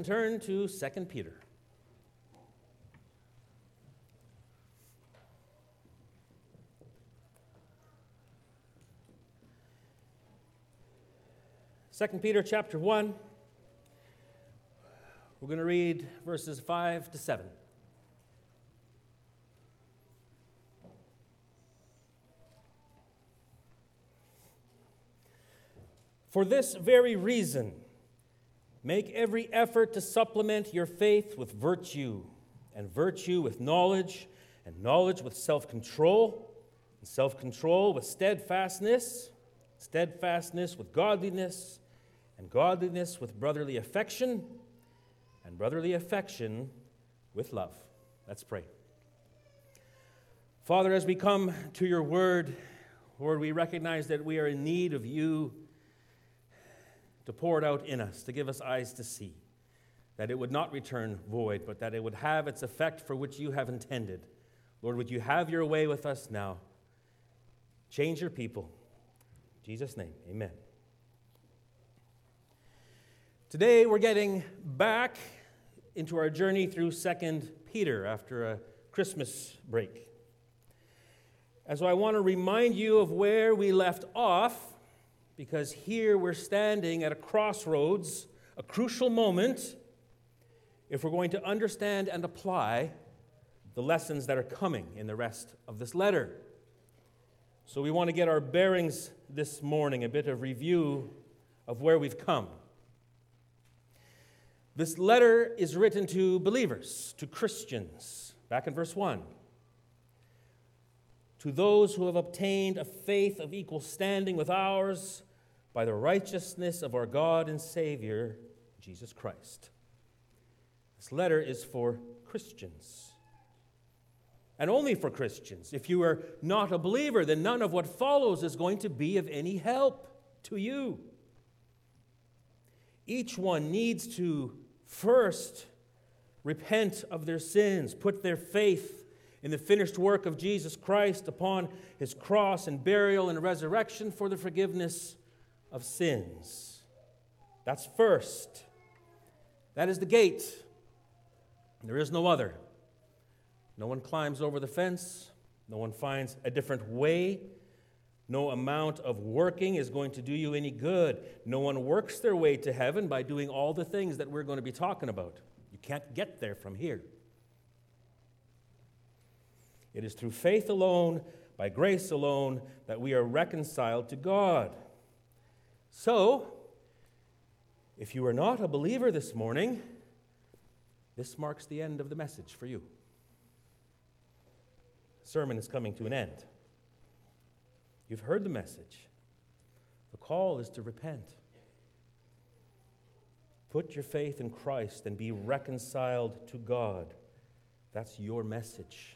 and turn to 2 Peter. Second Peter chapter 1. We're going to read verses 5 to 7. For this very reason, make every effort to supplement your faith with virtue, and virtue with knowledge, and knowledge with self-control, and self-control with steadfastness, steadfastness with godliness, and godliness with brotherly affection, and brotherly affection with love. Let's pray. Father, as we come to your word, Lord, we recognize that we are in need of you to pour it out in us, to give us eyes to see, that it would not return void, but that it would have its effect for which you have intended. Lord, would you have your way with us now? Change your people. In Jesus' name, amen. Today we're getting back into our journey through 2 Peter after a Christmas break. And so I want to remind you of where we left off, because here we're standing at a crossroads, a crucial moment, if we're going to understand and apply the lessons that are coming in the rest of this letter. So we want to get our bearings this morning, a bit of review of where we've come. This letter is written to believers, to Christians, back in verse 1. To those who have obtained a faith of equal standing with ours by the righteousness of our God and Savior, Jesus Christ. This letter is for Christians. And only for Christians. If you are not a believer, then none of what follows is going to be of any help to you. Each one needs to first repent of their sins, put their faith in the finished work of Jesus Christ upon his cross and burial and resurrection for the forgiveness of sins. That's first. That is the gate. There is no other. No one climbs over the fence. No one finds a different way. No amount of working is going to do you any good. No one works their way to heaven by doing all the things that we're going to be talking about. You can't get there from here. It is through faith alone, by grace alone, that we are reconciled to God. So, if you are not a believer this morning, this marks the end of the message for you. The sermon is coming to an end. You've heard the message. The call is to repent. Put your faith in Christ and be reconciled to God. That's your message.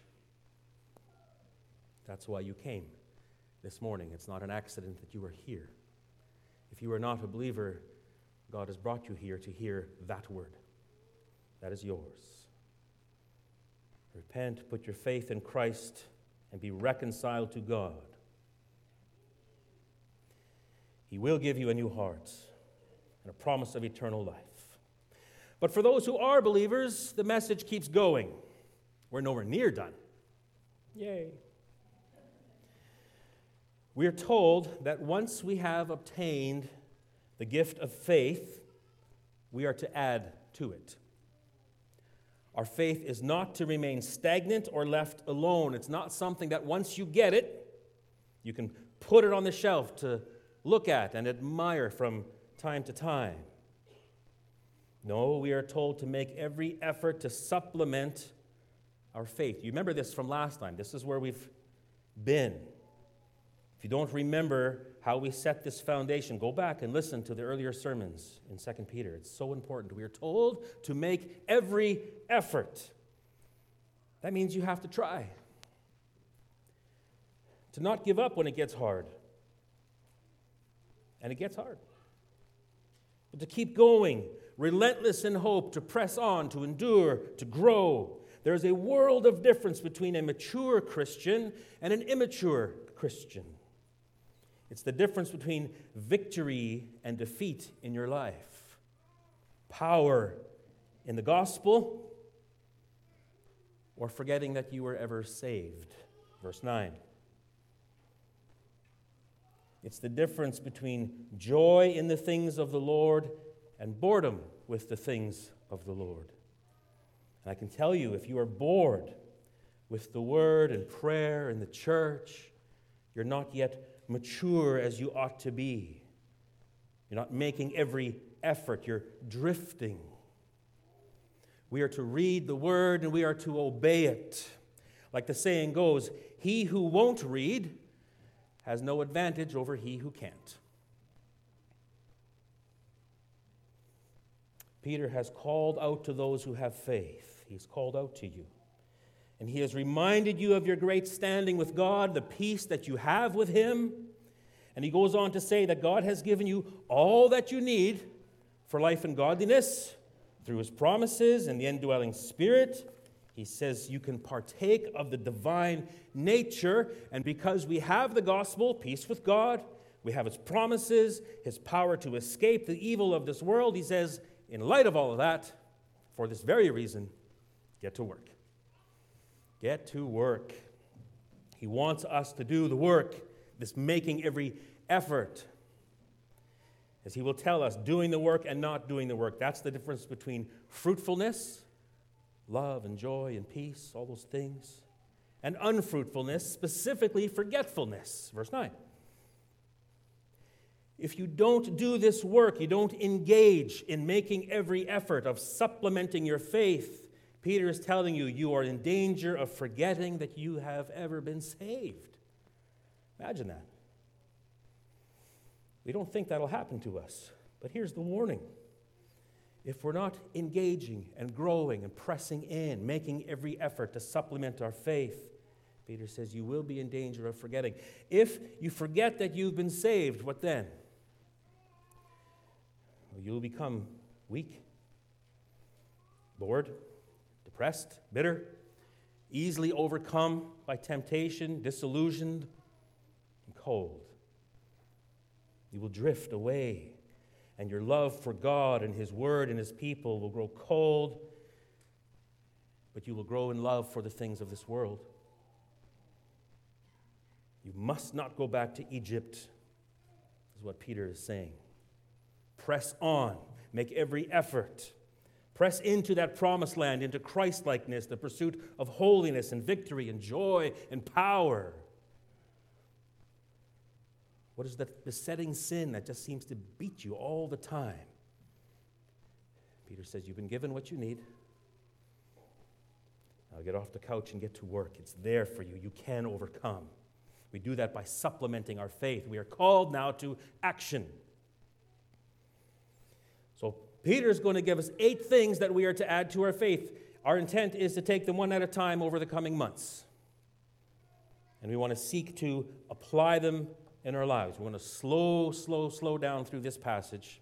That's why you came this morning. It's not an accident that you are here. If you are not a believer, God has brought you here to hear that word. That is yours. Repent, put your faith in Christ, and be reconciled to God. He will give you a new heart and a promise of eternal life. But for those who are believers, the message keeps going. We're nowhere near done. Yay. We are told that once we have obtained the gift of faith, we are to add to it. Our faith is not to remain stagnant or left alone. It's not something that once you get it, you can put it on the shelf to look at and admire from time to time. No, we are told to make every effort to supplement our faith. You remember this from last time. This is where we've been. If you don't remember how we set this foundation, go back and listen to the earlier sermons in 2 Peter. It's so important. We are told to make every effort. That means you have to try. To not give up when it gets hard. And it gets hard. But to keep going, relentless in hope, to press on, to endure, to grow. There's a world of difference between a mature Christian and an immature Christian. It's the difference between victory and defeat in your life, power in the gospel, or forgetting that you were ever saved. Verse 9. It's the difference between joy in the things of the Lord and boredom with the things of the Lord. And I can tell you, if you are bored with the Word and prayer and the church, you're not yet mature as you ought to be. You're not making every effort. You're drifting. We are to read the Word and we are to obey it. Like the saying goes, he who won't read has no advantage over he who can't. Peter has called out to those who have faith. He's called out to you. And he has reminded you of your great standing with God, the peace that you have with him. And he goes on to say that God has given you all that you need for life and godliness through his promises and the indwelling Spirit. He says you can partake of the divine nature, and because we have the gospel, peace with God, we have his promises, his power to escape the evil of this world, he says, in light of all of that, for this very reason, get to work. Get to work. He wants us to do the work, this making every effort. As he will tell us, doing the work and not doing the work. That's the difference between fruitfulness, love and joy and peace, all those things, and unfruitfulness, specifically forgetfulness. Verse 9. If you don't do this work, you don't engage in making every effort of supplementing your faith, Peter is telling you, you are in danger of forgetting that you have ever been saved. Imagine that. We don't think that'll happen to us, but here's the warning. If we're not engaging and growing and pressing in, making every effort to supplement our faith, Peter says you will be in danger of forgetting. If you forget that you've been saved, what then? Well, you'll become weak, bored, depressed, bitter, easily overcome by temptation, disillusioned, and cold. You will drift away, and your love for God and his word and his people will grow cold, but you will grow in love for the things of this world. You must not go back to Egypt, is what Peter is saying. Press on. Make every effort. Press into that promised land, into Christ-likeness, the pursuit of holiness and victory and joy and power. What is that besetting sin that just seems to beat you all the time? Peter says, you've been given what you need. Now get off the couch and get to work. It's there for you. You can overcome. We do that by supplementing our faith. We are called now to action. So Peter's going to give us 8 things that we are to add to our faith. Our intent is to take them one at a time over the coming months. And we want to seek to apply them in our lives. We want to slow down through this passage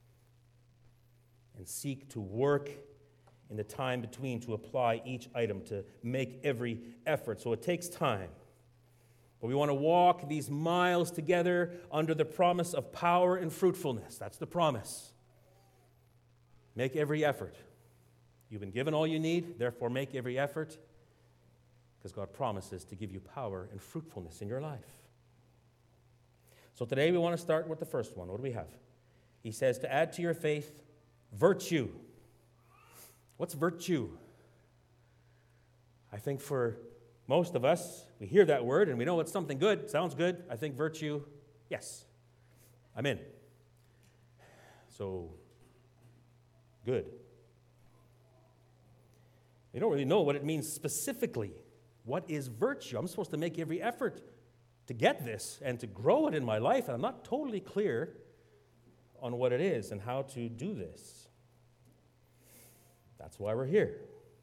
and seek to work in the time between to apply each item, to make every effort. So it takes time. But we want to walk these miles together under the promise of power and fruitfulness. That's the promise. Make every effort. You've been given all you need, therefore make every effort, because God promises to give you power and fruitfulness in your life. So today we want to start with the first one. What do we have? He says to add to your faith virtue. What's virtue? I think for most of us, we hear that word and we know it's something good. Sounds good. I think virtue, yes, I'm in. So, good. We don't really know what it means specifically. What is virtue? I'm supposed to make every effort to get this and to grow it in my life, and I'm not totally clear on what it is and how to do this. That's why we're here.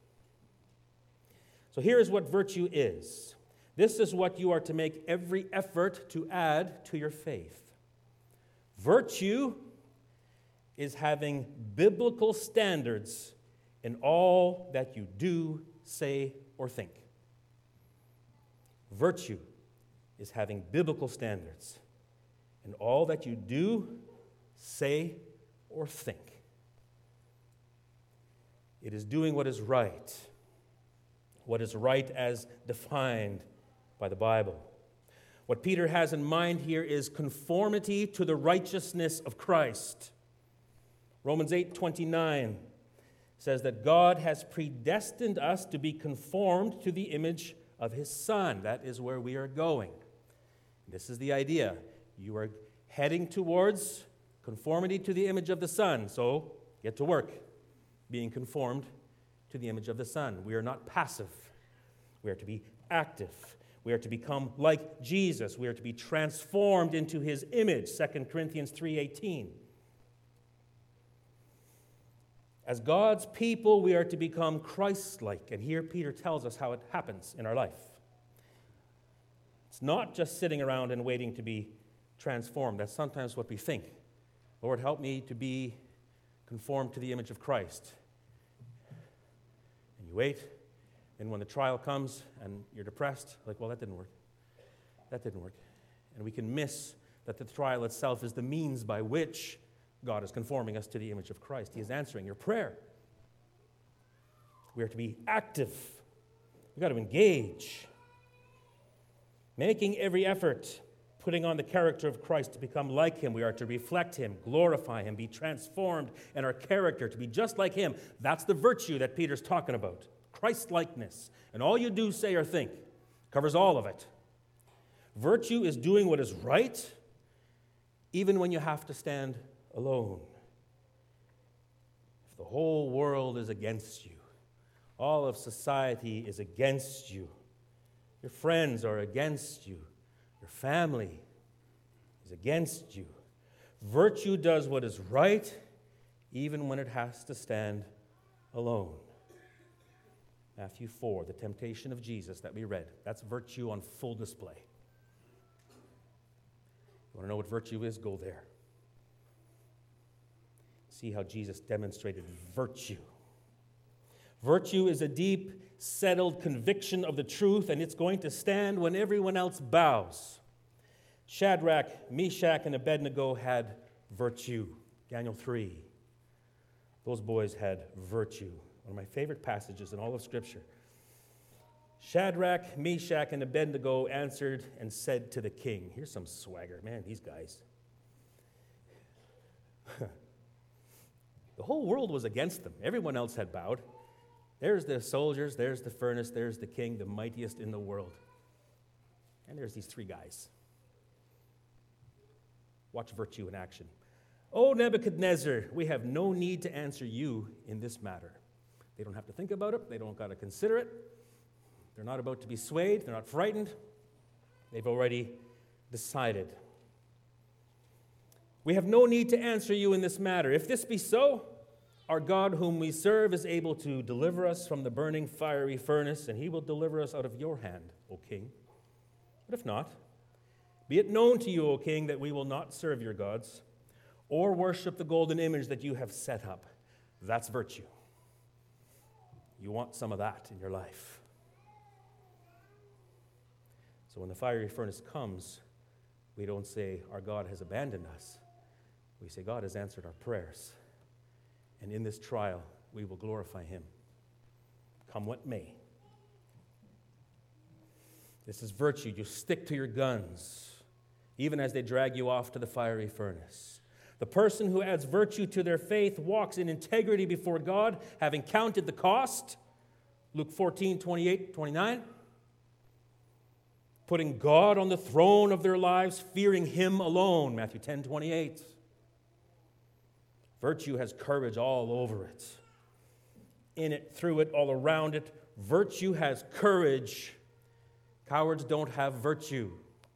So here is what virtue is. This is what you are to make every effort to add to your faith. Virtue is having biblical standards in all that you do, say, or think. Virtue is having biblical standards in all that you do, say, or think. It is doing what is right as defined by the Bible. What Peter has in mind here is conformity to the righteousness of Christ. Romans 8:29 says that God has predestined us to be conformed to the image of his Son. That is where we are going. This is the idea. You are heading towards conformity to the image of the Son. So get to work, being conformed to the image of the Son. We are not passive. We are to be active. We are to become like Jesus. We are to be transformed into his image, 2 Corinthians 3:18. As God's people, we are to become Christ-like. And here Peter tells us how it happens in our life. It's not just sitting around and waiting to be transformed. That's sometimes what we think. Lord, help me to be conformed to the image of Christ. And you wait, and when the trial comes and you're depressed, like, well, that didn't work. That didn't work. And we can miss that the trial itself is the means by which God is conforming us to the image of Christ. He is answering your prayer. We are to be active. We've got to engage. Making every effort, putting on the character of Christ to become like him. We are to reflect him, glorify him, be transformed in our character, to be just like him. That's the virtue that Peter's talking about. Christ-likeness. And all you do, say, or think covers all of it. Virtue is doing what is right, even when you have to stand alone. If the whole world is against you, all of society is against you, your friends are against you, your family is against you, virtue does what is right, even when it has to stand alone. Matthew 4, the temptation of Jesus that we read, that's virtue on full display. You want to know what virtue is? Go there. See how Jesus demonstrated virtue. Virtue is a deep, settled conviction of the truth, and it's going to stand when everyone else bows. Shadrach, Meshach, and Abednego had virtue. Daniel 3. Those boys had virtue. One of my favorite passages in all of Scripture. Shadrach, Meshach, and Abednego answered and said to the king. Here's some swagger. Man, these guys. The whole world was against them. Everyone else had bowed. There's the soldiers, there's the furnace, there's the king, the mightiest in the world. And there's these three guys. Watch virtue in action. "O Nebuchadnezzar, we have no need to answer you in this matter." They don't have to think about it. They don't got to consider it. They're not about to be swayed. They're not frightened. They've already decided. "We have no need to answer you in this matter. If this be so, our God whom we serve is able to deliver us from the burning fiery furnace, and he will deliver us out of your hand, O king. But if not, be it known to you, O king, that we will not serve your gods or worship the golden image that you have set up." That's virtue. You want some of that in your life. So when the fiery furnace comes, we don't say, our God has abandoned us. We say, God has answered our prayers. And in this trial, we will glorify him, come what may. This is virtue. You stick to your guns, even as they drag you off to the fiery furnace. The person who adds virtue to their faith walks in integrity before God, having counted the cost. Luke 14, 28, 29. Putting God on the throne of their lives, fearing him alone. Matthew 10, 28. Virtue has courage all over it. In it, through it, all around it. Virtue has courage. Cowards don't have virtue.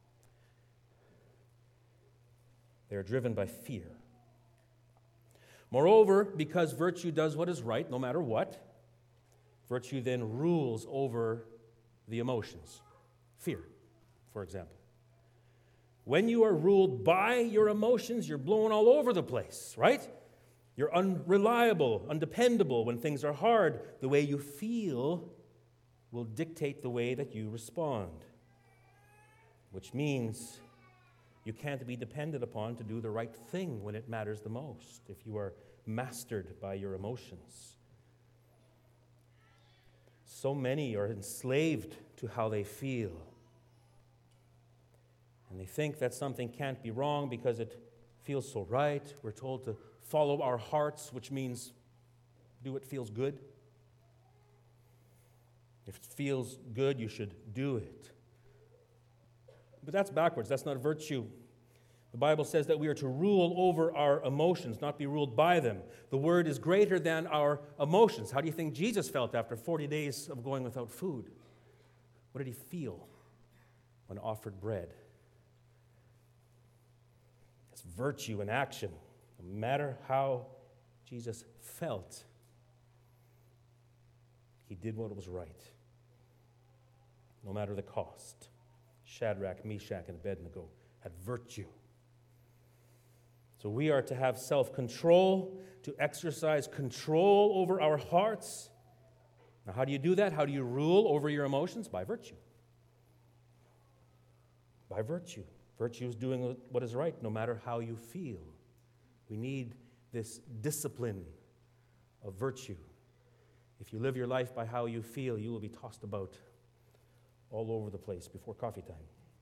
They are driven by fear. Moreover, because virtue does what is right, no matter what, virtue then rules over the emotions. Fear, for example. When you are ruled by your emotions, you're blown all over the place, right? You're unreliable, undependable when things are hard. The way you feel will dictate the way that you respond, which means you can't be depended upon to do the right thing when it matters the most if you are mastered by your emotions. So many are enslaved to how they feel. And they think that something can't be wrong because it feels so right. We're told to follow our hearts, which means do what feels good. If it feels good, you should do it. But that's backwards. That's not virtue. The Bible says that we are to rule over our emotions, not be ruled by them. The Word is greater than our emotions. How do you think Jesus felt after 40 days of going without food? What did he feel when offered bread? It's virtue in action. No matter how Jesus felt, he did what was right, no matter the cost. Shadrach, Meshach, and Abednego had virtue. So we are to have self-control, to exercise control over our hearts. Now, how do you do that? How do you rule over your emotions? By virtue. By virtue. Virtue is doing what is right, no matter how you feel. We need this discipline of virtue. If you live your life by how you feel, you will be tossed about all over the place before coffee time.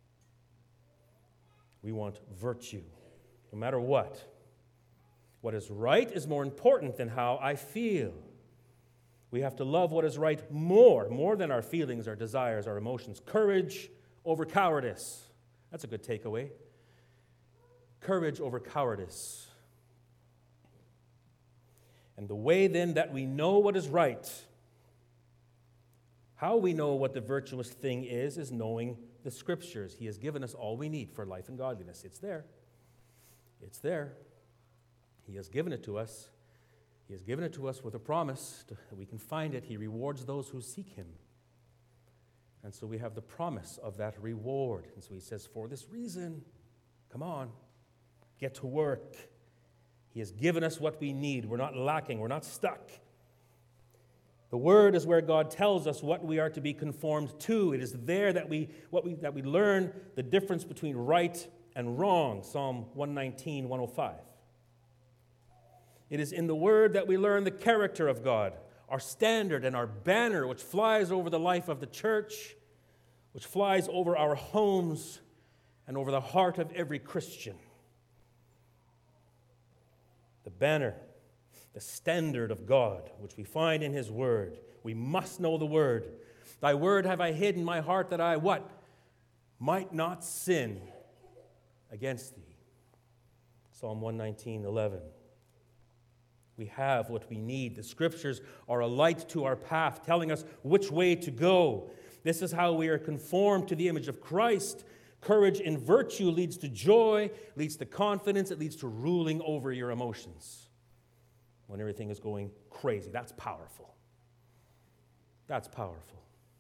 We want virtue, no matter what. What is right is more important than how I feel. We have to love what is right more than our feelings, our desires, our emotions. Courage over cowardice. That's a good takeaway. Courage over cowardice. And the way then that we know what is right, how we know what the virtuous thing is knowing the Scriptures. He has given us all we need for life and godliness. It's there. It's there. He has given it to us. He has given it to us with a promise that we can find it. He rewards those who seek him. And so we have the promise of that reward. And so he says, for this reason, come on, get to work. He has given us what we need. We're not lacking. We're not stuck. The Word is where God tells us what we are to be conformed to. It is there that we learn the difference between right and wrong. Psalm 119, 105. It is in the Word that we learn the character of God, our standard and our banner, which flies over the life of the church, which flies over our homes and over the heart of every Christian. The banner, the standard of God, which we find in His Word. We must know the Word. Thy Word have I hid in my heart that I, what? Might not sin against thee. Psalm 119, 11. We have what we need. The Scriptures are a light to our path, telling us which way to go. This is how we are conformed to the image of Christ. Courage in virtue leads to joy, leads to confidence, it leads to ruling over your emotions. When everything is going crazy, that's powerful. That's powerful.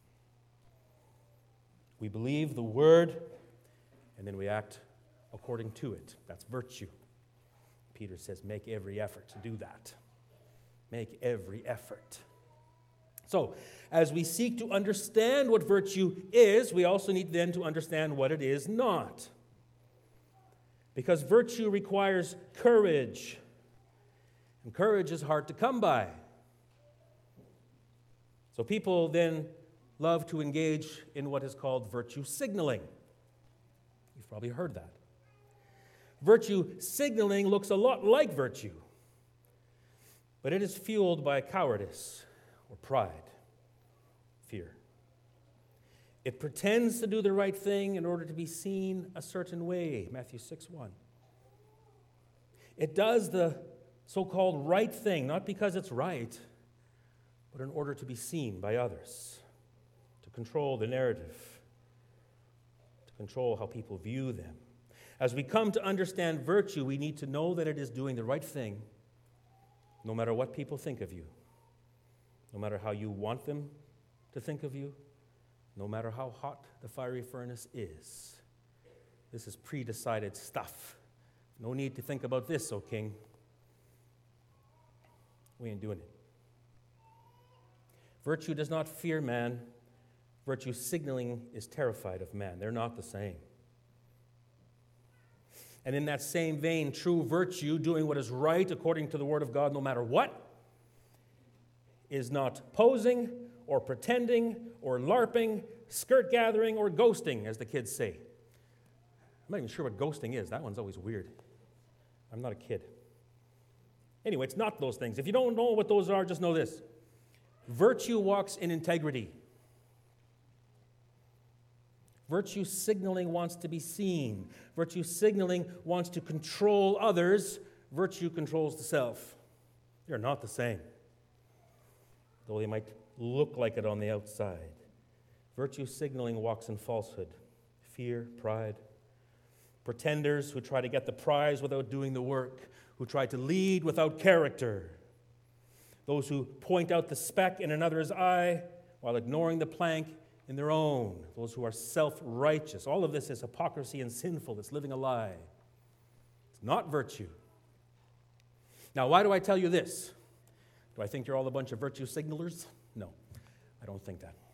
We believe the Word, and then we act according to it. That's virtue. Peter says, make every effort to do that. Make every effort. So, as we seek to understand what virtue is, we also need then to understand what it is not. Because virtue requires courage. And courage is hard to come by. So people then love to engage in what is called virtue signaling. You've probably heard that. Virtue signaling looks a lot like virtue, but it is fueled by cowardice or pride, fear. It pretends to do the right thing in order to be seen a certain way, Matthew 6:1. It does the so-called right thing, not because it's right, but in order to be seen by others, to control the narrative, to control how people view them. As we come to understand virtue, we need to know that it is doing the right thing, no matter what people think of you, no matter how you want them to think of you, no matter how hot the fiery furnace is. This is pre-decided stuff. No need to think about this, O king. We ain't doing it. Virtue does not fear man. Virtue signaling is terrified of man. They're not the same. And in that same vein, true virtue, doing what is right according to the Word of God no matter what, is not posing or pretending or LARPing, skirt gathering or ghosting, as the kids say. I'm not even sure what ghosting is. That one's always weird. I'm not a kid. Anyway, it's not those things. If you don't know what those are, just know this. Virtue walks in integrity. Virtue signaling wants to be seen. Virtue signaling wants to control others. Virtue controls the self. They're not the same, though they might look like it on the outside. Virtue signaling walks in falsehood, fear, pride. Pretenders who try to get the prize without doing the work, who try to lead without character. Those who point out the speck in another's eye while ignoring the plank in their own. Those who are self-righteous. All of this is hypocrisy and sinful. It's living a lie. It's not virtue. Now, why do I tell you this? Do I think you're all a bunch of virtue signalers? No, I don't think that.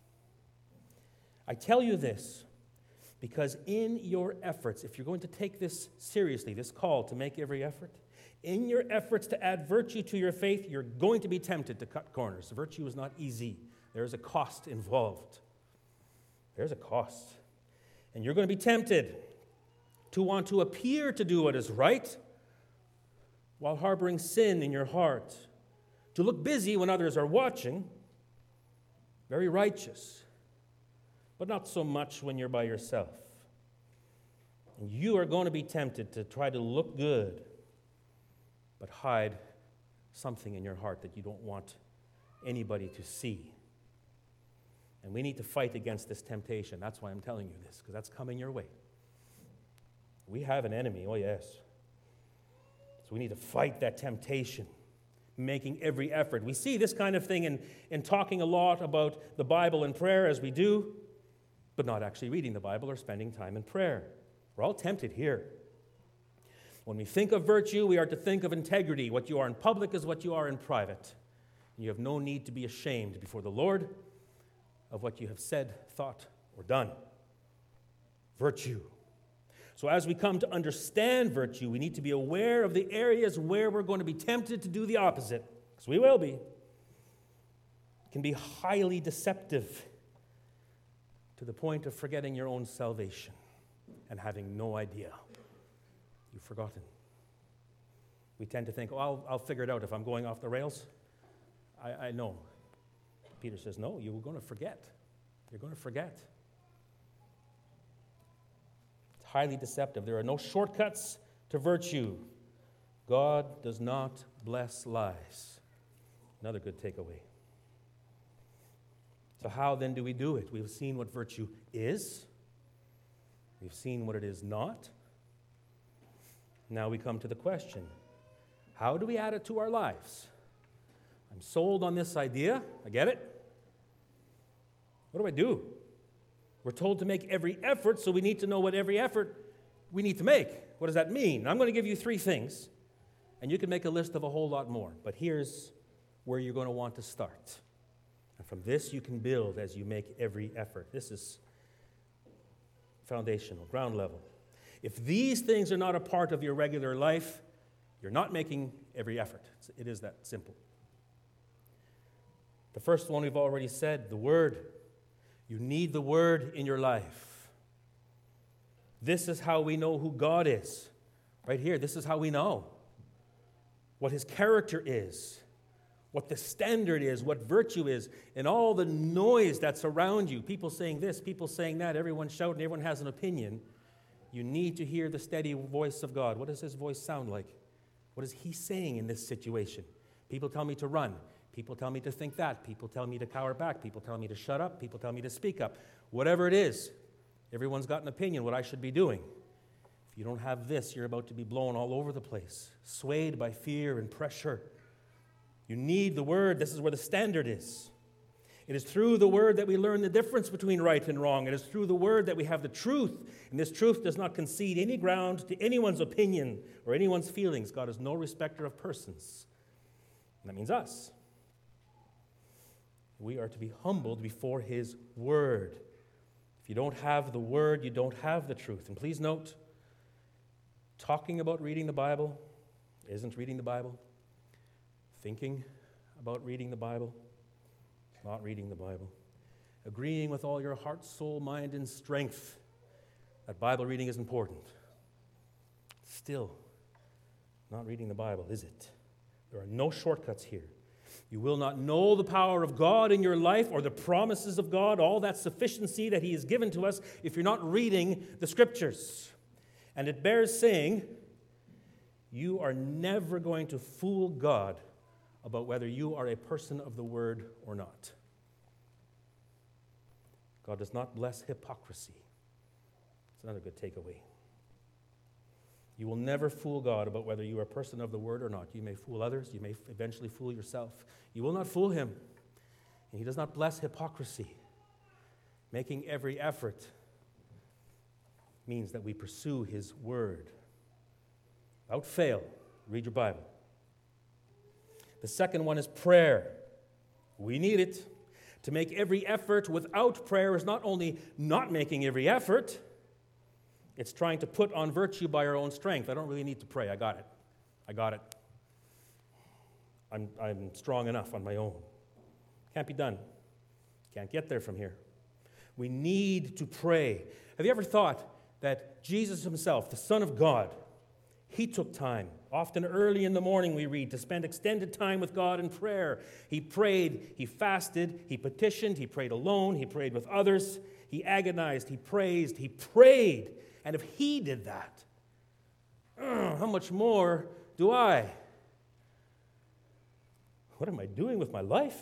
I tell you this because in your efforts, if you're going to take this seriously, this call to make every effort, in your efforts to add virtue to your faith, you're going to be tempted to cut corners. Virtue is not easy. There is a cost involved. There's a cost. And you're going to be tempted to want to appear to do what is right while harboring sin in your heart, to look busy when others are watching, very righteous, but not so much when you're by yourself. And you are going to be tempted to try to look good, but hide something in your heart that you don't want anybody to see. And we need to fight against this temptation. That's why I'm telling you this, because that's coming your way. We have an enemy, oh yes. So we need to fight that temptation, making every effort. We see this kind of thing in talking a lot about the Bible and prayer as we do, but not actually reading the Bible or spending time in prayer. We're all tempted here. When we think of virtue, we are to think of integrity. What you are in public is what you are in private. And you have no need to be ashamed before the Lord of what you have said, thought, or done. Virtue. So as we come to understand virtue, we need to be aware of the areas where we're going to be tempted to do the opposite, because we will be. It can be highly deceptive to the point of forgetting your own salvation and having no idea. You've forgotten. We tend to think, oh, I'll figure it out if I'm going off the rails. I know. Peter says, no, you're going to forget. You're going to forget. It's highly deceptive. There are no shortcuts to virtue. God does not bless lies. Another good takeaway. So how then do we do it? We've seen what virtue is. We've seen what it is not. Now we come to the question, how do we add it to our lives? I'm sold on this idea. I get it. What do? We're told to make every effort, so we need to know what every effort we need to make. What does that mean? I'm going to give you 3 things, and you can make a list of a whole lot more. But here's where you're going to want to start. And from this, you can build as you make every effort. This is foundational, ground level. If these things are not a part of your regular life, you're not making every effort. It is that simple. The first one we've already said, the Word. You need the Word in your life. This is how we know who God is. Right here, this is how we know what His character is, what the standard is, what virtue is, and all the noise that's around you. People saying this, people saying that, everyone shouting, everyone has an opinion. You need to hear the steady voice of God. What does His voice sound like? What is He saying in this situation? People tell me to run. People tell me to think that. People tell me to cower back. People tell me to shut up. People tell me to speak up. Whatever it is, everyone's got an opinion what I should be doing. If you don't have this, you're about to be blown all over the place, swayed by fear and pressure. You need the Word. This is where the standard is. It is through the Word that we learn the difference between right and wrong. It is through the Word that we have the truth. And this truth does not concede any ground to anyone's opinion or anyone's feelings. God is no respecter of persons. And that means us. We are to be humbled before His Word. If you don't have the Word, you don't have the truth. And please note, talking about reading the Bible isn't reading the Bible. Thinking about reading the Bible not reading the Bible. Agreeing with all your heart, soul, mind, and strength that Bible reading is important. Still, not reading the Bible, is it? There are no shortcuts here. You will not know the power of God in your life or the promises of God, all that sufficiency that He has given to us, if you're not reading the Scriptures. And it bears saying, you are never going to fool God about whether you are a person of the Word or not. God does not bless hypocrisy. It's another good takeaway. You will never fool God about whether you are a person of the Word or not. You may fool others. You may eventually fool yourself. You will not fool Him. And He does not bless hypocrisy. Making every effort means that we pursue His Word. Without fail, read your Bible. The second one is prayer. We need it. To make every effort without prayer is not only not making every effort, it's trying to put on virtue by our own strength. I don't really need to pray. I got it. I'm strong enough on my own. Can't be done. Can't get there from here. We need to pray. Have you ever thought that Jesus Himself, the Son of God, He took time, often early in the morning we read, to spend extended time with God in prayer. He prayed, He fasted, He petitioned, He prayed alone, He prayed with others, He agonized, He praised, He prayed. And if He did that, how much more do I? What am I doing with my life?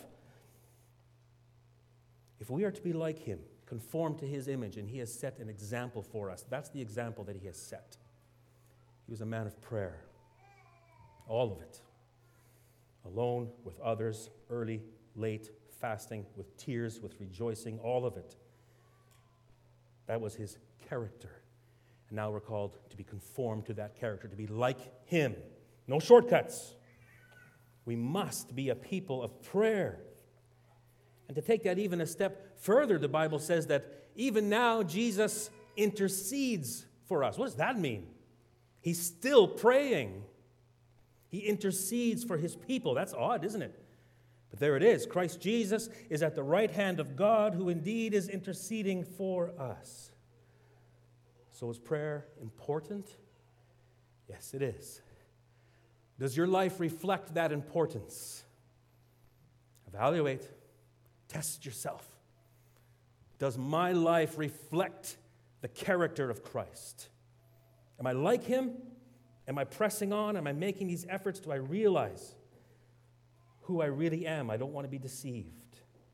If we are to be like Him, conform to His image, and He has set an example for us, that's the example that He has set. He was a man of prayer. All of it. Alone, with others, early, late, fasting, with tears, with rejoicing, all of it. That was His character. And now we're called to be conformed to that character, to be like Him. No shortcuts. We must be a people of prayer. And to take that even a step further, the Bible says that even now Jesus intercedes for us. What does that mean? He's still praying. He intercedes for His people. That's odd, isn't it? But there it is. Christ Jesus is at the right hand of God, who indeed is interceding for us. So is prayer important? Yes, it is. Does your life reflect that importance? Evaluate. Test yourself. Does my life reflect the character of Christ? Am I like Him? Am I pressing on? Am I making these efforts? Do I realize who I really am? I don't want to be deceived.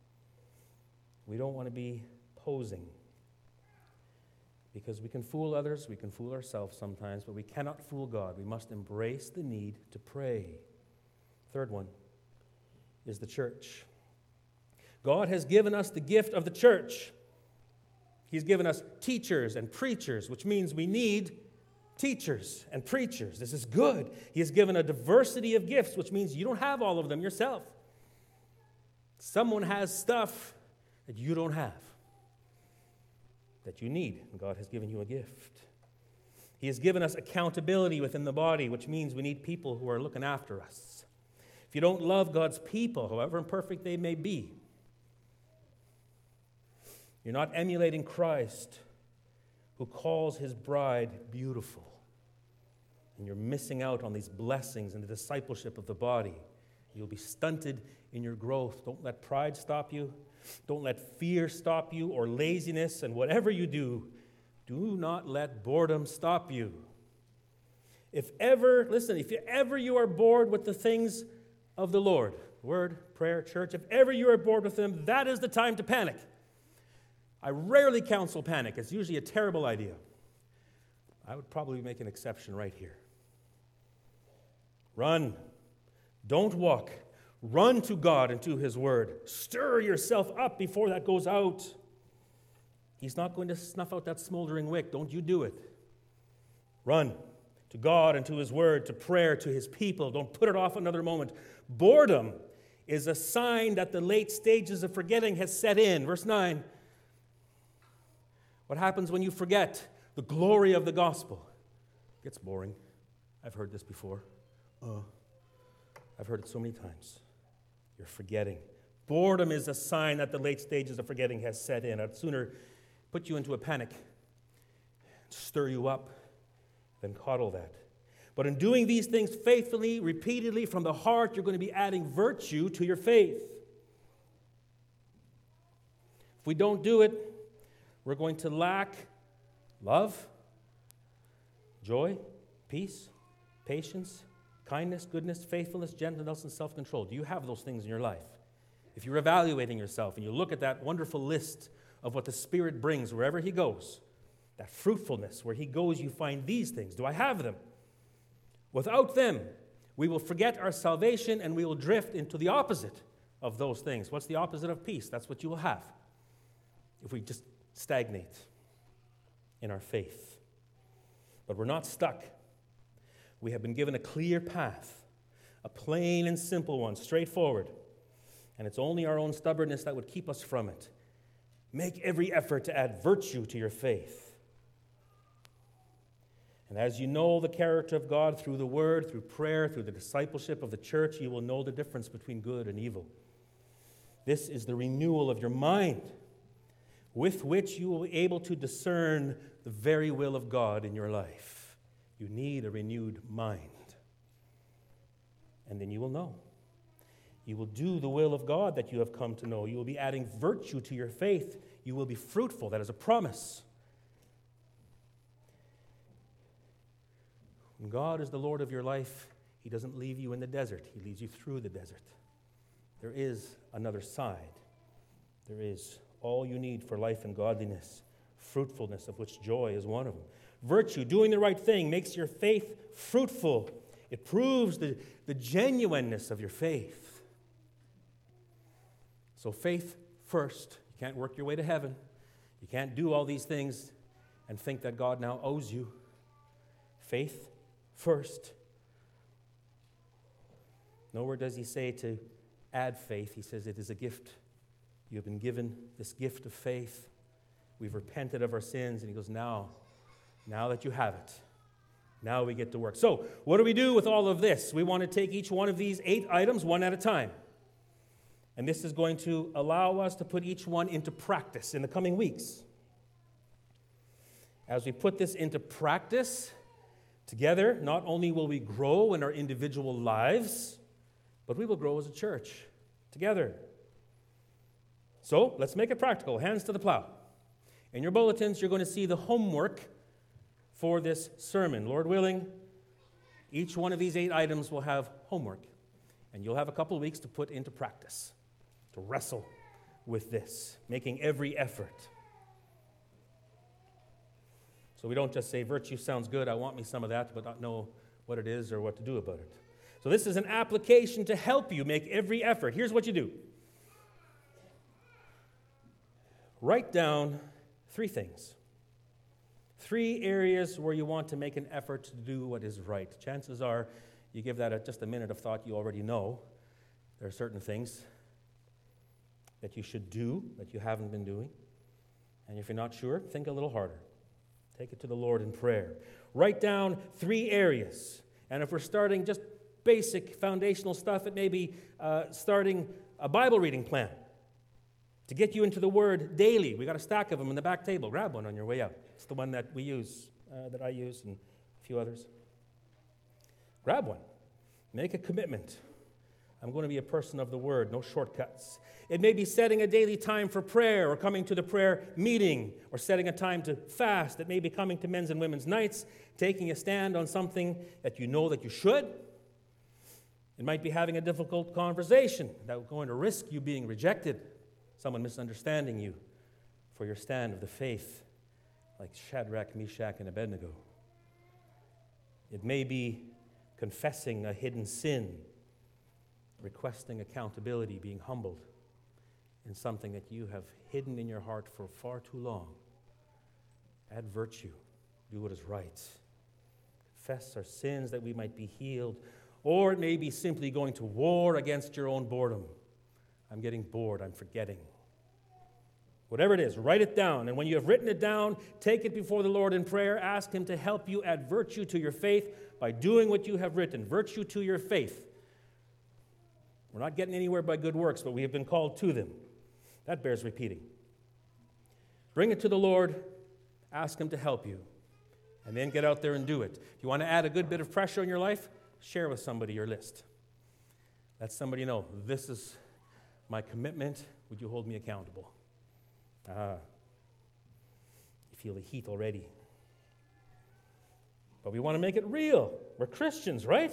We don't want to be posing. Because we can fool others, we can fool ourselves sometimes, but we cannot fool God. We must embrace the need to pray. Third one is the church. God has given us the gift of the church. He's given us teachers and preachers, which means we need teachers and preachers. This is good. He has given a diversity of gifts, which means you don't have all of them yourself. Someone has stuff that you don't have, that you need, and God has given you a gift. He has given us accountability within the body, which means we need people who are looking after us. If you don't love God's people, however imperfect they may be, you're not emulating Christ, who calls His bride beautiful. And you're missing out on these blessings and the discipleship of the body. You'll be stunted in your growth. Don't let pride stop you. Don't let fear stop you, or laziness, and whatever you do not let boredom stop you. If ever you are bored with the things of the Lord, word, prayer, church, if ever you are bored with them, that is the time to panic. I rarely counsel panic. It's usually a terrible idea. I would probably make an exception right here. Run. Don't walk. Run to God and to His Word. Stir yourself up before that goes out. He's not going to snuff out that smoldering wick. Don't you do it. Run to God and to His Word, to prayer, to His people. Don't put it off another moment. Boredom is a sign that the late stages of forgetting has set in. Verse 9. What happens when you forget the glory of the gospel? It gets boring. I've heard this before. I've heard it so many times. You're forgetting. Boredom is a sign that the late stages of forgetting has set in. I'd sooner put you into a panic, stir you up, than coddle that. But in doing these things faithfully, repeatedly, from the heart, you're going to be adding virtue to your faith. If we don't do it, we're going to lack love, joy, peace, patience, kindness, goodness, faithfulness, gentleness, and self-control. Do you have those things in your life? If you're evaluating yourself and you look at that wonderful list of what the Spirit brings wherever He goes, that fruitfulness, where He goes, you find these things. Do I have them? Without them, we will forget our salvation and we will drift into the opposite of those things. What's the opposite of peace? That's what you will have if we just stagnate in our faith. But we're not stuck. We have been given a clear path, a plain and simple one, straightforward. And it's only our own stubbornness that would keep us from it. Make every effort to add virtue to your faith. And as you know the character of God through the Word, through prayer, through the discipleship of the church, you will know the difference between good and evil. This is the renewal of your mind, with which you will be able to discern the very will of God in your life. You need a renewed mind. And then you will know. You will do the will of God that you have come to know. You will be adding virtue to your faith. You will be fruitful. That is a promise. When God is the Lord of your life, He doesn't leave you in the desert. He leads you through the desert. There is another side. There is all you need for life and godliness, fruitfulness, of which joy is one of them. Virtue, doing the right thing, makes your faith fruitful. It proves the genuineness of your faith. So faith first. You can't work your way to heaven. You can't do all these things and think that God now owes you. Faith first. Nowhere does He say to add faith. He says it is a gift. You have been given this gift of faith. We've repented of our sins. And He goes, now that you have it, now we get to work. So what do we do with all of this? We want to take each one of these 8 items one at a time. And this is going to allow us to put each one into practice in the coming weeks. As we put this into practice together, not only will we grow in our individual lives, but we will grow as a church together. So let's make it practical. Hands to the plow. In your bulletins, you're going to see the homework for this sermon. Lord willing, each one of these 8 items will have homework. And you'll have a couple of weeks to put into practice, to wrestle with this, making every effort. So we don't just say, virtue sounds good, I want me some of that, but not know what it is or what to do about it. So this is an application to help you make every effort. Here's what you do. Write down 3 things. 3 areas where you want to make an effort to do what is right. Chances are you give that just a minute of thought, you already know. There are certain things that you should do that you haven't been doing. And if you're not sure, think a little harder. Take it to the Lord in prayer. Write down 3 areas. And if we're starting just basic foundational stuff, it may be starting a Bible reading plan to get you into the Word daily. We got a stack of them in the back table. Grab one on your way out. It's the one that we use, that I use, and a few others. Grab one. Make a commitment. I'm going to be a person of the Word, no shortcuts. It may be setting a daily time for prayer or coming to the prayer meeting or setting a time to fast. It may be coming to men's and women's nights, taking a stand on something that you know that you should. It might be having a difficult conversation that's going to risk you being rejected, someone misunderstanding you for your stand of the faith, like Shadrach, Meshach, and Abednego. It may be confessing a hidden sin, requesting accountability, being humbled in something that you have hidden in your heart for far too long. Add virtue. Do what is right. Confess our sins that we might be healed. Or it may be simply going to war against your own boredom. I'm getting bored. I'm forgetting. Whatever it is, write it down. And when you have written it down, take it before the Lord in prayer. Ask Him to help you add virtue to your faith by doing what you have written. Virtue to your faith. We're not getting anywhere by good works, but we have been called to them. That bears repeating. Bring it to the Lord, ask Him to help you, and then get out there and do it. If you want to add a good bit of pressure in your life, share with somebody your list. Let somebody know, this is my commitment. Would you hold me accountable? You feel the heat already. But we want to make it real. We're Christians, right?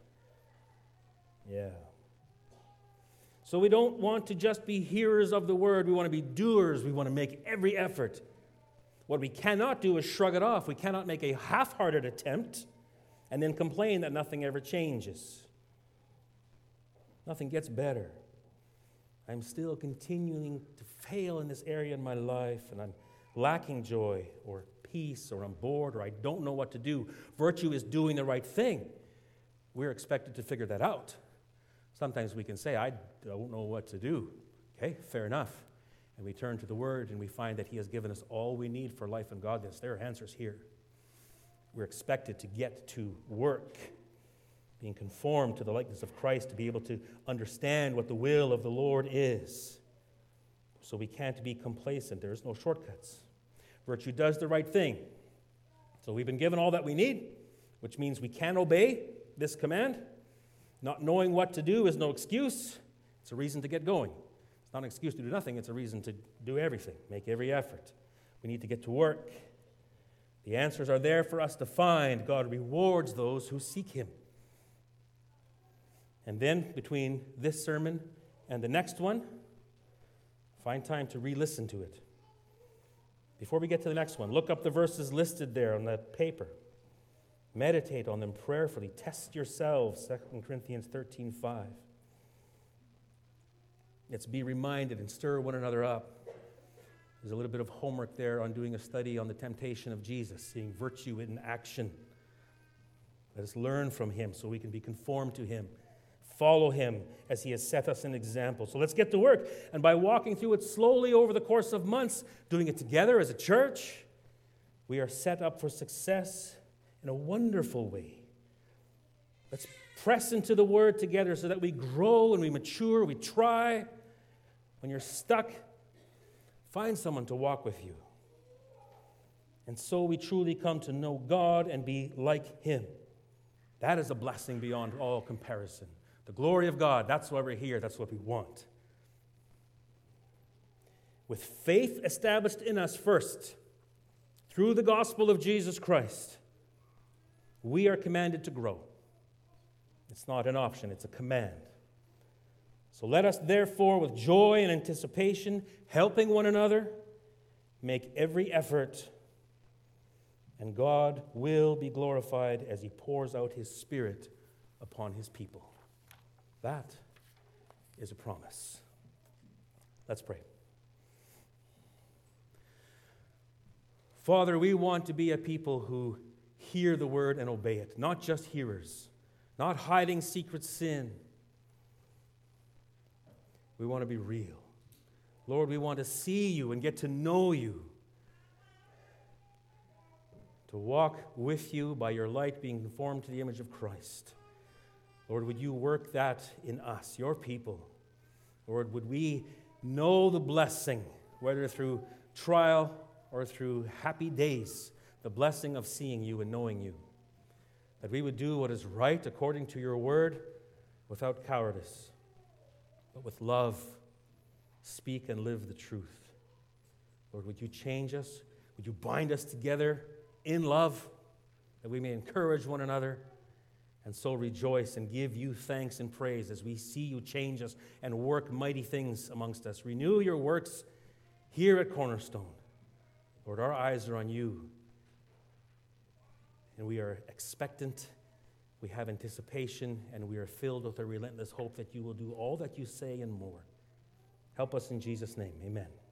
Yeah. So we don't want to just be hearers of the word. We want to be doers. We want to make every effort. What we cannot do is shrug it off. We cannot make a half-hearted attempt and then complain that nothing ever changes. Nothing gets better. I'm still continuing to fail in this area in my life, and I'm lacking joy or peace, or I'm bored, or I don't know what to do. Virtue is doing the right thing. We're expected to figure that out. Sometimes we can say, I don't know what to do. Okay, fair enough. And we turn to the Word and we find that He has given us all we need for life and godliness. There are answers here. We're expected to get to work, being conformed to the likeness of Christ, to be able to understand what the will of the Lord is. So we can't be complacent. There's no shortcuts. Virtue does the right thing. So we've been given all that we need, which means we can obey this command. Not knowing what to do is no excuse. It's a reason to get going. It's not an excuse to do nothing. It's a reason to do everything, make every effort. We need to get to work. The answers are there for us to find. God rewards those who seek Him. And then, between this sermon and the next one, find time to re-listen to it. Before we get to the next one, look up the verses listed there on that paper. Meditate on them prayerfully. Test yourselves, 2 Corinthians 13:5. Let's be reminded and stir one another up. There's a little bit of homework there on doing a study on the temptation of Jesus, seeing virtue in action. Let us learn from Him so we can be conformed to Him. Follow Him as He has set us an example. So let's get to work. And by walking through it slowly over the course of months, doing it together as a church, we are set up for success in a wonderful way. Let's press into the Word together so that we grow and we mature, we try. When you're stuck, find someone to walk with you. And so we truly come to know God and be like Him. That is a blessing beyond all comparison. The glory of God, that's why we're here, that's what we want. With faith established in us first, through the gospel of Jesus Christ, we are commanded to grow. It's not an option, it's a command. So let us therefore, with joy and anticipation, helping one another, make every effort, and God will be glorified as He pours out His Spirit upon His people. That is a promise. Let's pray. Father, we want to be a people who hear the word and obey it, not just hearers, not hiding secret sin. We want to be real. Lord, we want to see You and get to know You, to walk with You by Your light, being conformed to the image of Christ. Lord, would You work that in us, Your people? Lord, would we know the blessing, whether through trial or through happy days, the blessing of seeing You and knowing You. That we would do what is right according to Your word without cowardice, but with love, speak and live the truth. Lord, would You change us? Would You bind us together in love, that we may encourage one another, and so rejoice and give You thanks and praise as we see You change us and work mighty things amongst us. Renew Your works here at Cornerstone. Lord, our eyes are on You, and we are expectant, we have anticipation, and we are filled with a relentless hope that You will do all that You say and more. Help us in Jesus' name. Amen.